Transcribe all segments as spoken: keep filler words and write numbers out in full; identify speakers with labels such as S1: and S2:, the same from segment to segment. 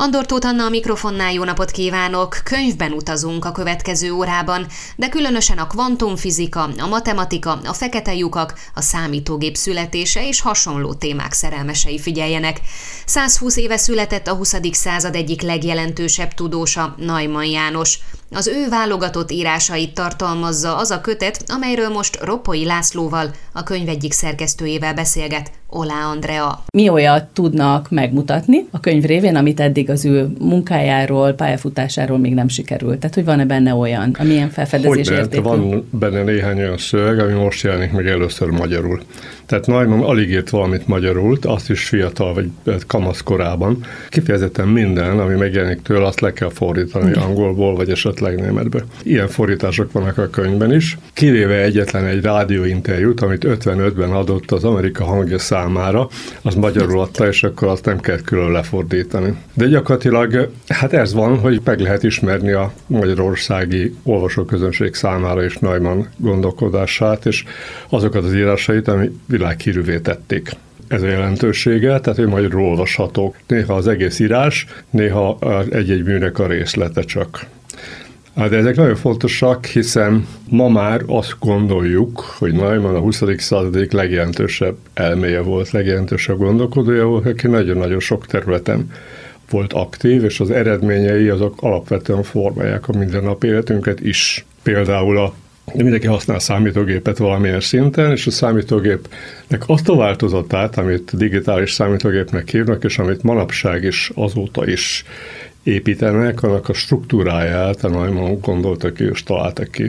S1: Andor Tóth Anna a mikrofonnál, jó napot kívánok! Könyvben utazunk a következő órában, de különösen a kvantumfizika, a matematika, a fekete lyukak, a számítógép születése és hasonló témák szerelmesei figyeljenek. százhúsz éve született a huszadik század egyik legjelentősebb tudósa, Neumann János. Az ő válogatott írásait tartalmazza az a kötet, amelyről most Roppoy Lászlóval, a könyv egyik szerkesztőjével beszélget Olá Andrea.
S2: Mi olyat tudnak megmutatni a könyv révén, amit eddig az ő munkájáról, pályafutásáról még nem sikerült? Tehát, hogy van-e benne olyan, amilyen felfedezés értékű?
S3: Van benne néhány olyan szöveg, ami most jelenik meg először magyarul. Tehát Neumann alig írt valamit magyarul, azt is fiatal vagy kamasz korában. Kifejezetten minden, ami megjelenik tőle, azt le kell fordítani okay. angolból, vagy esetleg németbe. Ilyen fordítások vannak a könyvben is, kivéve egyetlen egy rádióinterjút, amit ötvenötben adott az Amerika Hangja számára, az magyarul adta, és akkor azt nem kell külön lefordítani. De gyakorlatilag, hát ez van, hogy meg lehet ismerni a magyarországi olvasóközönség számára is Neumann gondolkodását, és azokat az írásait, ami világhírűvé tették. Ez a jelentősége, tehát hogy magyarul olvashatók. Néha az egész írás, néha egy-egy műnek a részlete csak. De ezek nagyon fontosak, hiszen ma már azt gondoljuk, hogy Neumann a huszadik század egyik legjelentősebb elméje volt, legjelentősebb gondolkodója volt, aki nagyon-nagyon sok területen volt aktív, és az eredményei azok alapvetően formálják a mindennapi életünket is. Például a mindenki használ számítógépet valamilyen szinten, és a számítógépnek azt a változatát, amit digitális számítógépnek hívnak, és amit manapság is azóta is építenek, annak a struktúráját a Neumann gondolta ki, és találta ki.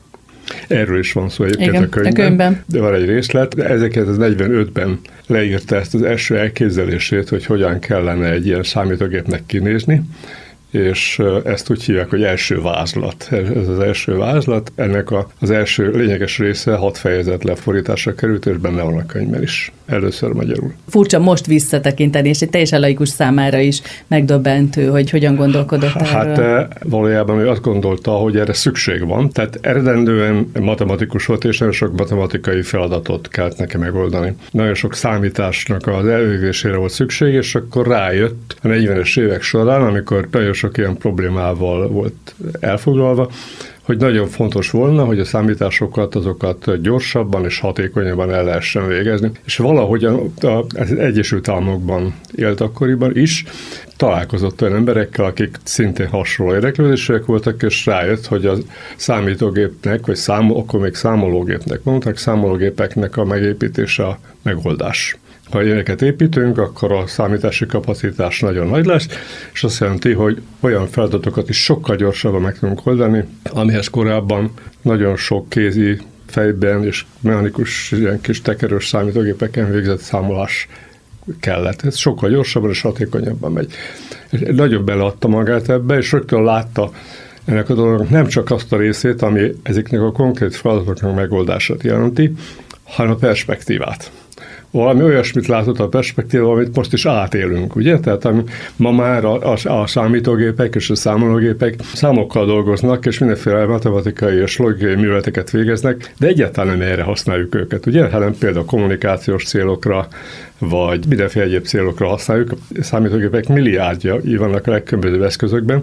S3: Erről is van szó egyébként igen, a könyvben, a könyvben, de van egy részlet. ezerkilencszáznegyvenötben leírta ezt az első elképzelését, hogy hogyan kellene egy ilyen számítógépnek kinézni, és ezt úgy hívják, hogy első vázlat. Ez az első vázlat, ennek a, az első lényeges része hat fejezet lefordításra került, és benne van a könyvben is. Először magyarul.
S2: Furcsa most visszatekinteni, és egy teljesen laikus számára is megdöbbentő, hogy hogyan gondolkodott erről.
S3: Hát valójában ő azt gondolta, hogy erre szükség van. Tehát eredendően matematikus volt, és nagyon sok matematikai feladatot kellett neki megoldani. Nagyon sok számításnak az elvégzésére volt szükség, és akkor rájött a negyvenes évek során, amikor nagyon sok ilyen problémával volt elfoglalva, hogy nagyon fontos volna, hogy a számításokat azokat gyorsabban és hatékonyabban el lehessen végezni. És valahogy az Egyesült Államokban élt akkoriban is, találkozott olyan emberekkel, akik szintén hasonló érdeklődések voltak, és rájött, hogy a számítógépnek, vagy számol, akkor még számológépnek mondták, számológépeknek a megépítése a megoldás. Ha ilyeneket építünk, akkor a számítási kapacitás nagyon nagy lesz, és azt jelenti, hogy olyan feladatokat is sokkal gyorsabban meg tudunk oldani, amihez korábban nagyon sok kézi fejben és mechanikus ilyen kis tekerős számítógépeken végzett számolás kellett. Ez sokkal gyorsabban és hatékonyabban megy. És nagyon beleadta magát ebbe, és rögtön látta ennek a dolognak nem csak azt a részét, ami ezeknek a konkrét feladatoknak megoldását jelenti, hanem a perspektívát. Valami olyasmit látott a perspektíva, amit most is átélünk, ugye? Tehát ami ma már a, a, a számítógépek és a számológépek számokkal dolgoznak, és mindenféle matematikai és logikai műveleteket végeznek, de egyáltalán nem erre használjuk őket, ugye? Hanem például kommunikációs célokra, vagy mindenféle egyéb célokra használjuk. A számítógépek milliárdjai vannak a legkülönbözőbb eszközökben,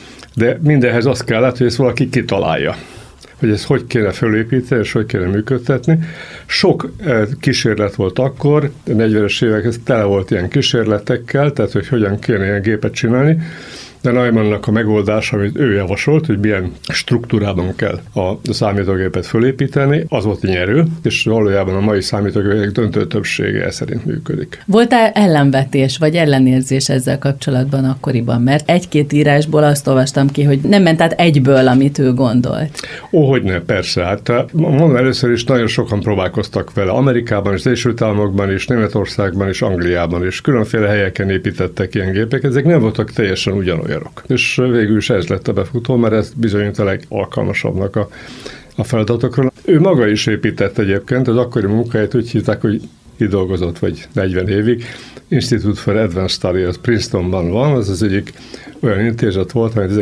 S3: de mindenhez az kellett, hogy ezt valaki kitalálja, hogy ezt hogy kéne fölépíteni, és hogy kéne működtetni. Sok kísérlet volt akkor, a negyvenes évek, ez tele volt ilyen kísérletekkel, tehát hogy hogyan kéne ilyen gépet csinálni, de Neumannnak a megoldás, amit ő javasolt, hogy milyen struktúrában kell a számítógépet fölépíteni, az volt nyerő, és valójában a mai számítógépek döntő többsége szerint működik.
S2: Volt-e ellenvetés, vagy ellenérzés ezzel kapcsolatban akkoriban? Mert egy-két írásból azt olvastam ki, hogy nem ment át egyből, amit ő gondolt.
S3: Ó, hogyne, persze. Hát mondom, először is nagyon sokan próbálkoztak vele. Amerikában és Egyesült Államokban is, Németországban és Angliában is. Különféle helyeken építettek ilyen gépeket. Ezek nem voltak teljesen ugyanolyan. És végül is ez lett a befutó, mert ez bizonyít a legalkalmasabbnak a, a feladatokról. Ő maga is épített egyébként, az akkori munkáját úgy hívták, hogy itt dolgozott vagy negyven évig. Institute for Advanced Studies, az Princetonban van, ez az egyik olyan intézet volt, amit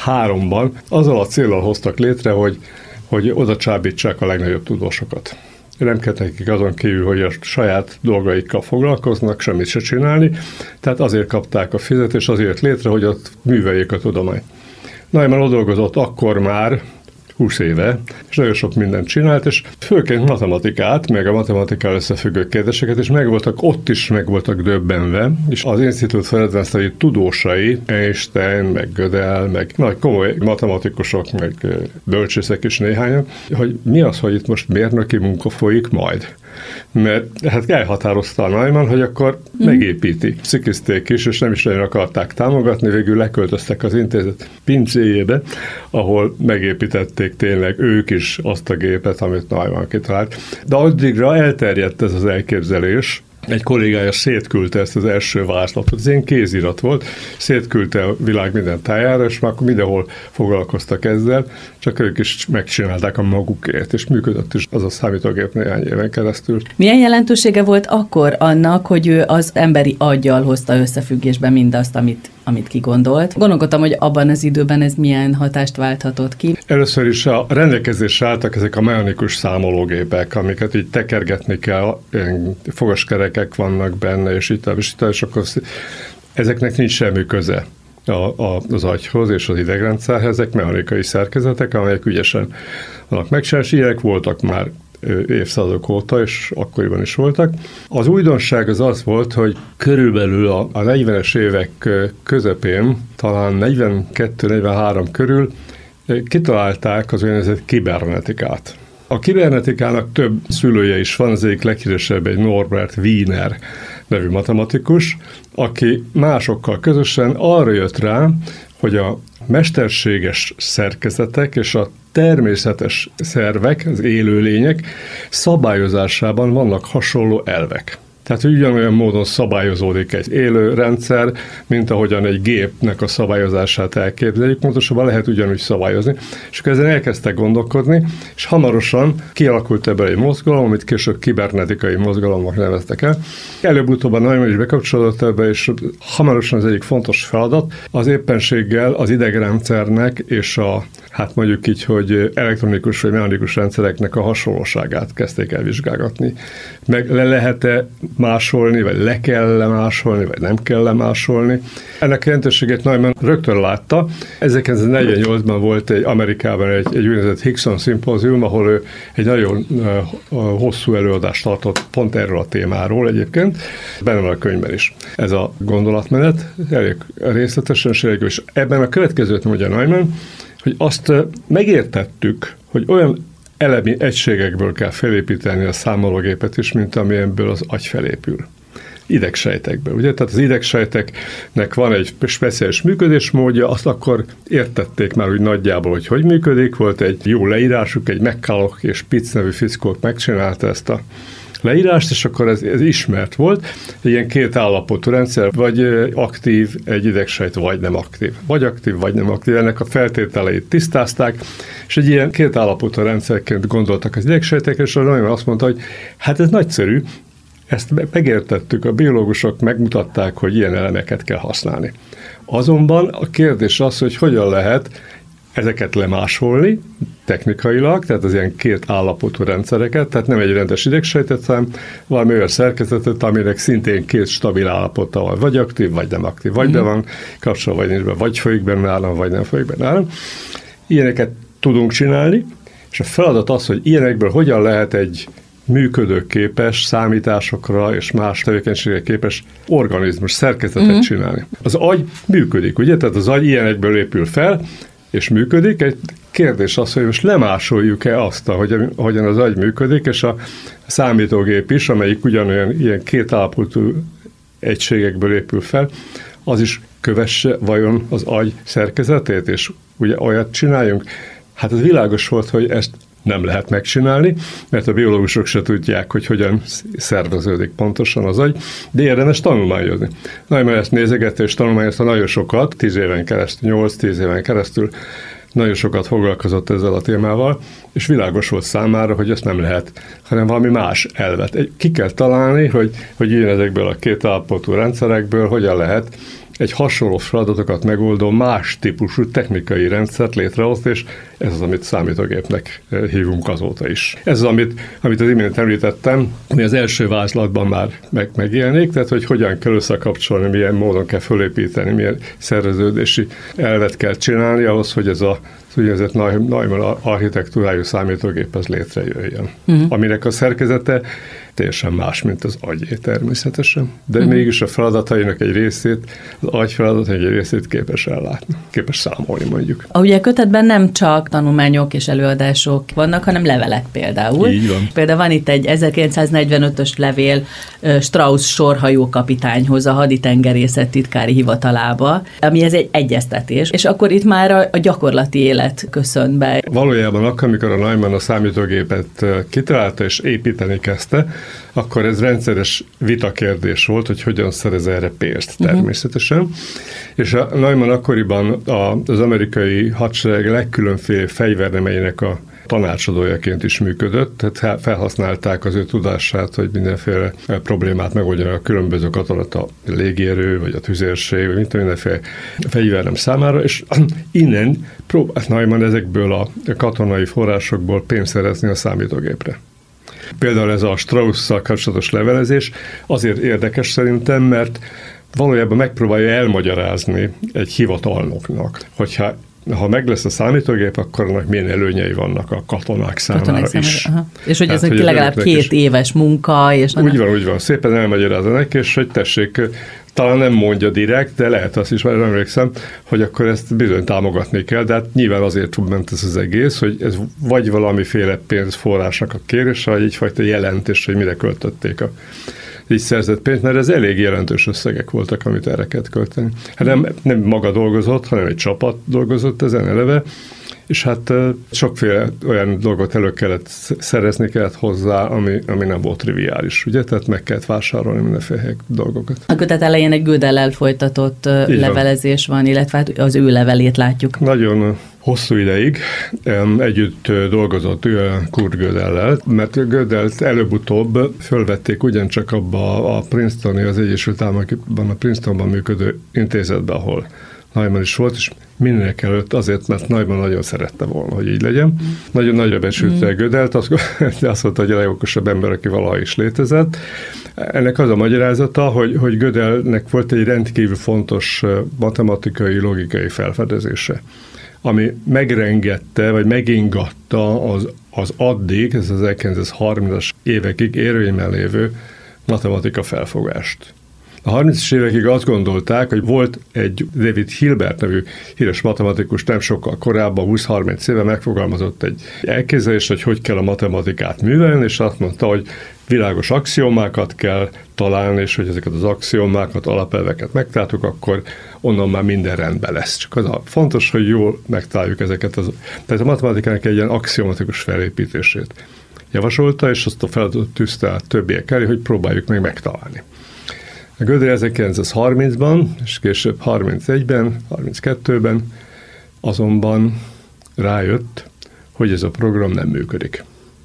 S3: ezerkilencszázharmincháromban azzal a céllal hoztak létre, hogy, hogy oda csábítsák a legnagyobb tudósokat. nem kell nekik azon kívül, hogy a saját dolgaikkal foglalkoznak, semmit se csinálni, tehát azért kapták a fizetést, azért létre, hogy ott műveljék a tudományt. Neumann ott dolgozott akkor már, húsz éve, és nagyon sok mindent csinált, és főként matematikát, meg a matematikával összefüggő kérdéseket, és megvoltak, ott is meg voltak döbbenve, és az Institut für Advanced tudósai, Einstein, meg Gödel, meg nagy komoly matematikusok, meg bölcsészek is néhányan, hogy mi az, hogy itt most mérnöki munka folyik majd. Mert hát elhatározta a Neumann, hogy akkor mm. megépíti. Szikizték is, és nem is nagyon akarták támogatni, végül leköltöztek az intézet pincéjébe, ahol megépítették tényleg ők is azt a gépet, amit Neumann kitalált. De addigra elterjedt ez az elképzelés, egy kollégája szétküldte ezt az első vázlatot, ez ilyen kézirat volt, szétküldte a világ minden tájára, és már akkor mindenhol foglalkoztak ezzel, csak ők is megcsinálták a magukért, és működött is az a számítógép néhány éven keresztül.
S2: Milyen jelentősége volt akkor annak, hogy ő az emberi aggyal hozta összefüggésbe mindazt, amit, amit kigondolt? Gondolkodtam, hogy abban az időben ez milyen hatást válthatott ki.
S3: Először is a rendelkezésre álltak ezek a mechanikus számológépek, amiket így tekergetni kell, fogaskerekek vannak benne, és itt, és itt, és akkor ezeknek nincs semmi köze a, a, az agyhoz és az idegrendszerhez, ezek mechanikai szerkezetek, amelyek ügyesen vannak megcsinálni, és ilyenek voltak már évszázadok óta, és akkoriban is voltak. Az újdonság az az volt, hogy körülbelül a, a negyvenes évek közepén, talán negyvenkettő negyvenhárom körül kitalálták az úgynevezett kibernetikát. A kibernetikának több szülője is van, az egyik leghíresebb egy Norbert Wiener nevű matematikus, aki másokkal közösen arra jött rá, hogy a mesterséges szerkezetek és a természetes szervek, az élőlények szabályozásában vannak hasonló elvek. Tehát ugyanolyan módon szabályozódik egy élő rendszer, mint ahogyan egy gépnek a szabályozását elképzeljük, pontosabban lehet ugyanúgy szabályozni. És akkor ezen elkezdtek gondolkodni, és hamarosan kialakult ebből egy mozgalom, amit később kibernetikai mozgalomnak neveztek el. Előbb-utóbb a Neumann is bekapcsolódott ebbe, és hamarosan az egyik fontos feladat az éppenséggel az idegrendszernek és a, hát mondjuk így, hogy elektronikus vagy mechanikus rendszereknek a hasonlóságát kezdték el vizsgálgatni. Meg le lehet-e másolni, vagy le kell lemásolni, vagy nem kell lemásolni. Ennek jelentőségét Neumann rögtön látta. ezerkilencszáznegyvennyolcban volt egy Amerikában egy, egy úgynevezett Hickson szimpózium, ahol ő egy nagyon uh, hosszú előadást tartott pont erről a témáról egyébként. Benne van a könyvben is ez a gondolatmenet, elég részletesen, és elég, és ebben a következőt mondja Neumann, hogy azt megértettük, hogy olyan elemi egységekből kell felépíteni a számológépet is, mint amilyenből az agy felépül. Idegsejtekből, ugye? Tehát az idegsejteknek van egy speciális működésmódja, azt akkor értették már úgy nagyjából, hogy hogy működik, volt egy jó leírásuk, egy McCulloch és Pitts nevű fickók megcsinálta ezt a leírást, és akkor ez, ez ismert volt. Egy ilyen két állapotú rendszer, vagy aktív egy idegsejt, vagy nem aktív. Vagy aktív, vagy nem aktív. Ennek a feltételeit tisztázták, és egy ilyen két állapotú rendszerként gondoltak az idegsejtekre, és nagyon azt mondta, hogy hát ez nagyszerű, ezt megértettük, a biológusok megmutatták, hogy ilyen elemeket kell használni. Azonban a kérdés az, hogy hogyan lehet ezeket lemásolni technikailag, tehát az ilyen két állapotú rendszereket, tehát nem egy rendes idegsejtet, hanem valami olyan szerkezetet, aminek szintén két stabil állapota van, vagy aktív, vagy nem aktív, vagy mm. be van kapcsolva, vagy nincs be, vagy folyik benne állam, vagy nem folyik benne állam. Ilyeneket tudunk csinálni, és a feladat az, hogy ilyenekből hogyan lehet egy működőképes, számításokra és más tevékenységre képes organizmus, szerkezetet mm. csinálni. Az agy működik, ugye? Tehát az agy ilyenekből épül fel, és működik. Egy kérdés az, hogy most lemásoljuk-e azt, ahogyan az agy működik, és a számítógép is, amelyik ugyanolyan ilyen két állapotú egységekből épül fel, az is kövesse vajon az agy szerkezetét, és ugye olyat csináljunk. Hát ez világos volt, hogy ezt nem lehet megcsinálni, mert a biológusok se tudják, hogy hogyan szerveződik pontosan az agy, de érdemes tanulmányozni. Nagyon ezt nézegette és tanulmányozta nagyon sokat, tíz éven keresztül, nyolc-tíz éven keresztül nagyon sokat foglalkozott ezzel a témával, és világos volt számára, hogy ezt nem lehet, hanem valami más elvet. Ki kell találni, hogy, hogy ilyen ezekből a két állapotú rendszerekből hogyan lehet egy hasonló feladatokat megoldó más típusú technikai rendszert létrehozni, és ez az, amit számítógépnek hívunk azóta is. Ez az, amit, amit az imént említettem, ami az első vázlatban már meg, megjelenik, tehát hogy hogyan kell összekapcsolni, milyen módon kell fölépíteni, milyen szerveződési elvet kell csinálni ahhoz, hogy ez a az úgynevezett Neumann architektúrájú számítógép az létrejöjjön. Uh-huh. Aminek a szerkezete teljesen más, mint az agyé természetesen, de uh-huh. mégis a feladatainak egy részét, az agy feladatainak egy részét képes ellátni, képes számolni mondjuk.
S2: Ugye a kötetben nem csak tanulmányok és előadások vannak, hanem levelek például.
S3: Így van.
S2: Például van itt egy ezerkilencszáznegyvenötös levél Strauss sorhajó kapitányhoz a haditengerészet titkári hivatalába, ami ez egy egyeztetés, és akkor itt már a, a gyakorlati élet köszön be.
S3: Valójában akkor, amikor a Neumann a számítógépet kitalálta és építeni kezdte, akkor ez rendszeres vitakérdés volt, hogy hogyan szerez erre pénzt természetesen. Uh-huh. És a Neumann akkoriban az amerikai hadsereg legkülönféle fegyvernemeinek a tanácsadójaként is működött, tehát felhasználták az ő tudását, hogy mindenféle problémát megoldjanak a különböző katonata, a légierő, vagy a tüzérség, vagy mint mindenféle fegyvernem számára, és innen próbált Neumann ezekből a katonai forrásokból pénzt szerezni a számítógépre. Például ez a Strauss-szal kapcsolatos levelezés azért érdekes szerintem, mert valójában megpróbálja elmagyarázni egy hivatalnoknak, hogyha ha meg lesz a számítógép, akkor annak milyen előnyei vannak a katonák számára, katonák is.
S2: Számára, és hogy ez hogy legalább két is éves munka. És
S3: úgy van, úgy van. Szépen elmagyarázza neki, és hogy tessék, talán nem mondja direkt, de lehet azt is, mert emlékszem, hogy akkor ezt bizony támogatni kell, de hát nyilván azért ment ez az egész, hogy ez vagy valamiféle pénzforrásnak a kérése, vagy egyfajta jelentés, hogy mire költötték a így szerzett pénzt, mert ez elég jelentős összegek voltak, amit erre kellett költeni. Hát nem, nem maga dolgozott, hanem egy csapat dolgozott ezen eleve, és hát sokféle olyan dolgot elő kellett szerezni kellett hozzá, ami, ami nem volt triviális, ugye? Tehát meg kellett vásárolni mindenféle dolgokat.
S2: A kötet elején egy Gödellel folytatott így levelezés van. van, illetve az ő levelét látjuk.
S3: Nagyon hosszú ideig együtt dolgozott Kurt Gödellel, mert Gödellt előbb-utóbb fölvették ugyancsak abba a Princetoni, az Egyesült Államokban, a Princetonban működő intézetbe, ahol Neumann is volt, és mindenek előtt azért, mert Neumann nagyon szerette volna, hogy így legyen. Mm. Nagyon nagyra becsülte mm. Gödellt, azt, azt mondta, hogy a legokosabb ember, aki valaha is létezett. Ennek az a magyarázata, hogy, hogy Gödellnek volt egy rendkívül fontos matematikai, logikai felfedezése, ami megrengette, vagy megingatta az, az addig, ez az ezerkilencszázharmincas évekig érvényben lévő matematika felfogást. A harmincas évekig azt gondolták, hogy volt egy David Hilbert nevű híres matematikus, nem sokkal korábban, húsz-harminc éve megfogalmazott egy elképzelést, hogy hogy kell a matematikát művelni, és azt mondta, hogy világos axiomákat kell találni, és hogy ezeket az axiomákat, alapelveket megtaláltuk, akkor onnan már minden rendben lesz. Csak az a fontos, hogy jól megtaláljuk ezeket. Az, tehát a matematikának egy ilyen axiomatikus felépítését javasolta, és azt a feladatot tűzte át többiek elé, hogy próbáljuk meg megtalálni. A Gödel ezerkilencszázharmincban, és később harmincegyben, harminckettőben azonban rájött, hogy ez a program nem működik.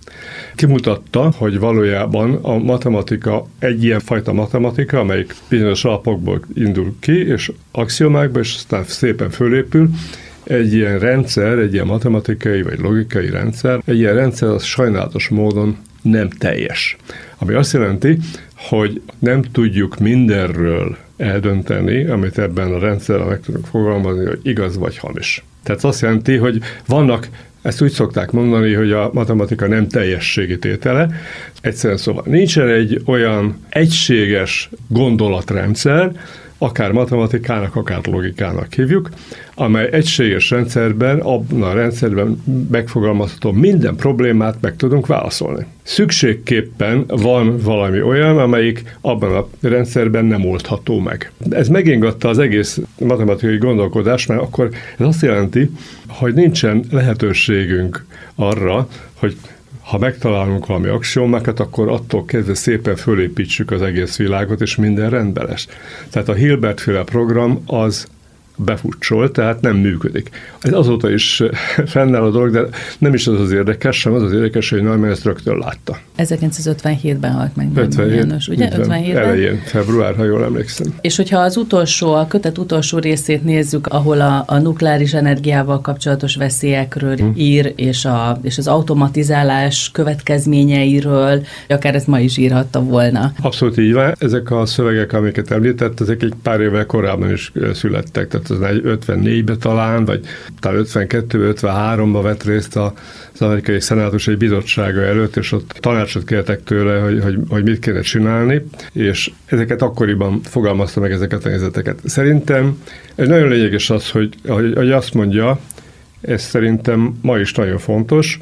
S3: Kimutatta, hogy valójában a matematika egy ilyen fajta matematika, amelyik bizonyos alapokból indul ki, és axiomákba, és aztán szépen fölépül. Egy ilyen rendszer, egy ilyen matematikai vagy logikai rendszer, egy ilyen rendszer az sajnálatos módon nem teljes. Ami azt jelenti, hogy nem tudjuk mindenről eldönteni, amit ebben a rendszerben meg tudunk fogalmazni, hogy igaz vagy hamis. Tehát azt jelenti, hogy vannak, ezt úgy szokták mondani, hogy a matematika nem teljességi tétele. Egyszerűen szóval nincsen egy olyan egységes gondolatrendszer, akár matematikának, akár logikának hívjuk, amely egységes rendszerben, abban a rendszerben megfogalmazható minden problémát meg tudunk válaszolni. Szükségképpen van valami olyan, amelyik abban a rendszerben nem oldható meg. Ez megingatta az egész matematikai gondolkodást, mert akkor ez azt jelenti, hogy nincsen lehetőségünk arra, hogy ha megtalálunk valami axiomákat, akkor attól kezdve szépen fölépítsük az egész világot, és minden rendben lesz. Tehát a Hilbert-féle program az befutcsol, tehát nem működik. Ez azóta is fennáll a dolog, de nem is az az érdekes, sem az az érdekes, hogy Neumann ezt rögtön látta.
S2: ezerkilencszázötvenhétben halt meg
S3: ötvenhét,
S2: János, ugye? ötvenhétben?
S3: Elején, február, ha jól emlékszem.
S2: És hogyha az utolsó, a kötet utolsó részét nézzük, ahol a, a nukleáris energiával kapcsolatos veszélyekről hmm. ír, és, a, és az automatizálás következményeiről, akár ezt ma is írhatta volna.
S3: Abszolút így van. Ezek a szövegek, amiket említett, ezek egy pár évvel korábban is születtek, tehát az ötvennégyben talán, vagy talán ötvenkettőben, ötvenháromban vett részt az amerikai szenátus egy bizottsága előtt, és ott tanácsot kértek tőle, hogy, hogy, hogy mit kéne csinálni, és ezeket akkoriban fogalmazta meg ezeket a nézeteket. Szerintem egy nagyon lényeges az, hogy, hogy, hogy azt mondja, ez szerintem ma is nagyon fontos,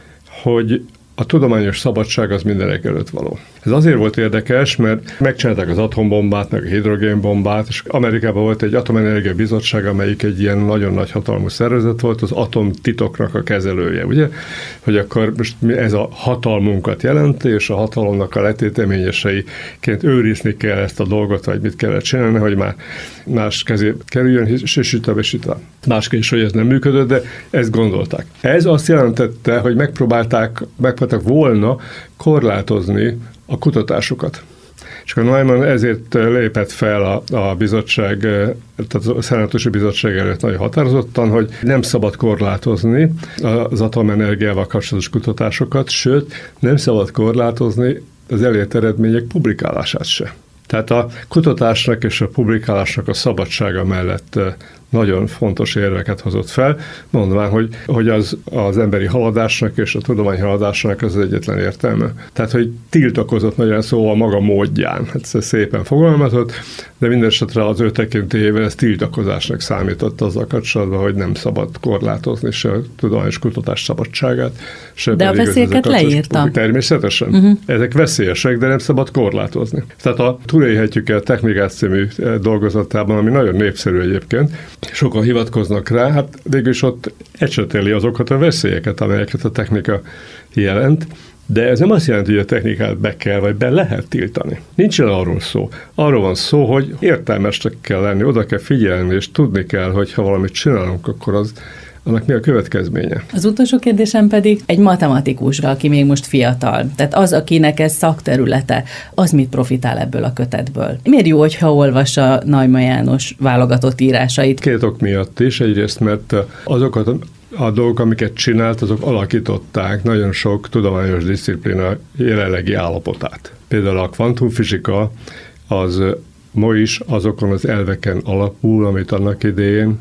S3: hogy a tudományos szabadság az mindenek előtt való. Ez azért volt érdekes, mert megcsinálták az atombombát, meg a hidrogénbombát, és Amerikában volt egy atomenergia bizottság, amelyik egy ilyen nagyon nagy hatalmú szervezet volt, az atomtitoknak a kezelője, ugye? Hogy akkor most ez a hatalmunkat jelenti, és a hatalomnak a letéteményeseiként őrizni kell ezt a dolgot, vagy mit kellett csinálni, hogy már más kezé kerüljön, és itt és itt másképp is, hogy ez nem működött, de ezt gondolták. Ez azt jelentette, hogy megpróbálták, megpróbálták volna korlátozni a kutatásokat. És a Neumann ezért lépett fel a, a bizottság, tehát a szenátusi bizottság előtt nagyon határozottan, hogy nem szabad korlátozni az atomenergiával kapcsolatos kutatásokat, sőt, nem szabad korlátozni az elért eredmények publikálását se. Tehát a kutatásnak és a publikálásnak a szabadsága mellett nagyon fontos érveket hozott fel, mondván, hogy, hogy az, az emberi haladásnak és a tudomány haladásnak az egyetlen értelme. Tehát, hogy tiltakozott nagyon szóval maga módján. Hát ez szépen fogalmazott, de minden esetre az ő tekintélyében ez tiltakozásnak számított azzal kapcsolatban, hogy nem szabad korlátozni se a tudományos kutatás szabadságát, se
S2: de a veszélyeket leírta.
S3: Természetesen. Uh-huh. Ezek veszélyesek, de nem szabad korlátozni. Tehát a Túlélhetjük a technikát című dolgozatában, ami nagyon népszerű egyébként, sokan hivatkoznak rá, hát végülis ott ecsetéli azokat a veszélyeket, amelyeket a technika jelent, de ez nem azt jelenti, hogy a technikát be kell, vagy be lehet tiltani. Nincsen arról szó. Arról van szó, hogy értelmesnek kell lenni, oda kell figyelni, és tudni kell, hogy ha valamit csinálunk, akkor az annak mi a következménye?
S2: Az utolsó kérdésem pedig egy matematikusra, aki még most fiatal. Tehát az, akinek ez szakterülete, az mit profitál ebből a kötetből? Miért jó, hogyha olvassa Neumann János válogatott írásait?
S3: Két ok miatt is. Egyrészt, mert azokat a dolgok, amiket csinált, azok alakították nagyon sok tudományos diszciplína jelenlegi állapotát. Például a kvantumfizika az ma is azokon az elveken alapul, amit annak idején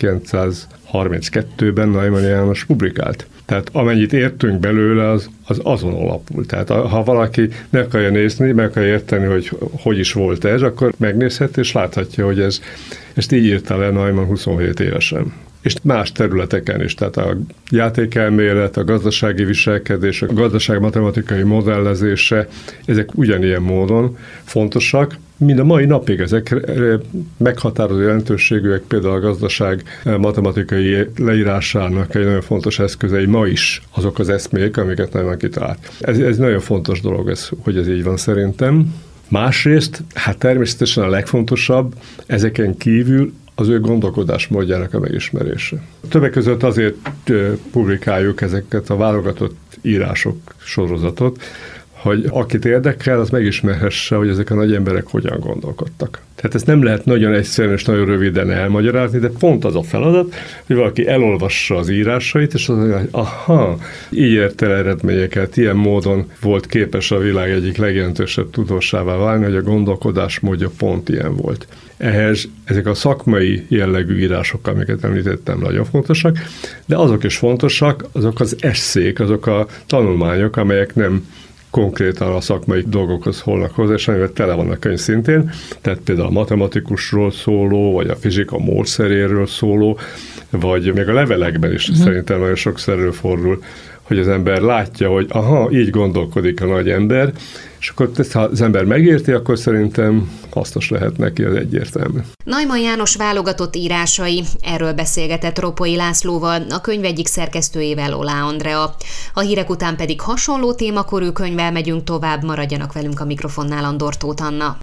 S3: ezerkilencszázharminckettőben Neumann János publikált. Tehát amennyit értünk belőle, az, az azon alapul. Tehát ha valaki meg akarja nézni, meg akarja érteni, hogy hogy is volt ez, akkor megnézhet és láthatja, hogy ez, ezt így írta le Neumann huszonhét évesen. És más területeken is, tehát a játékelmélet, a gazdasági viselkedés, a gazdaság matematikai modellezése, ezek ugyanilyen módon fontosak, mind a mai napig ezek meghatározó jelentőségűek, például a gazdaság matematikai leírásának egy nagyon fontos eszközei ma is azok az eszmék, amiket nagyon kitalált. Ez, ez nagyon fontos dolog, ez, hogy ez így van szerintem. Másrészt, hát természetesen a legfontosabb, ezeken kívül az ő gondolkodásmódjának a megismerése. Többek között azért publikáljuk ezeket a válogatott írások sorozatot, hogy akit érdekel, az megismerhesse, hogy ezek a nagy emberek hogyan gondolkodtak. Tehát ezt nem lehet nagyon egyszerűen és nagyon röviden elmagyarázni, de pont az a feladat, hogy valaki elolvassa az írásait, és az mondja, hogy aha, így ért el eredményeket, ilyen módon volt képes a világ egyik legjelentősebb tudósává válni, hogy a gondolkodásmódja pont ilyen volt. Ehhez ezek a szakmai jellegű írások, amiket említettem, nagyon fontosak, de azok is fontosak, azok az esszék, azok a tanulmányok, amelyek nem konkrétan a szakmai dolgokhoz holnak hozzá, és amivel tele vannak könyv szintén, tehát például a matematikusról szóló, vagy a fizika módszeréről szóló, vagy még a levelekben is uh-huh. szerintem nagyon sokszor előfordul, hogy az ember látja, hogy aha, így gondolkodik a nagy ember, és akkor ezt, ha az ember megérti, akkor szerintem hasznos lehet neki, az egyértelmű.
S1: Neumann János válogatott írásai, erről beszélgetett Ropoi Lászlóval, a könyv egyik szerkesztőjével, Olá Andrea. A hírek után pedig hasonló témakorú könyvvel megyünk tovább, maradjanak velünk a mikrofonnál, Andor Tóth Anna.